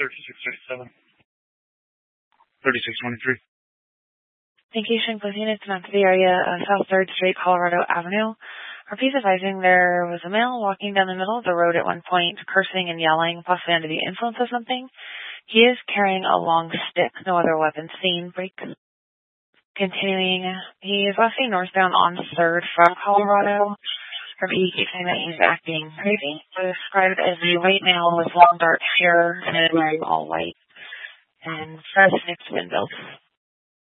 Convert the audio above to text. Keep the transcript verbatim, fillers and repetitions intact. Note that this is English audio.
thirty-six thirty-seven. thirty-six twenty-three. Vacation closing units not to the area of South third Street, Colorado Avenue. Repeat advising there was a male walking down the middle of the road at one point, cursing and yelling, possibly under the influence of something. He is carrying a long stick, no other weapons seen. Break. Continuing, he is walking northbound on third from Colorado. Repeat, saying that he's acting crazy. Described as a white male with long dark hair and wearing all white. And Fred six windows.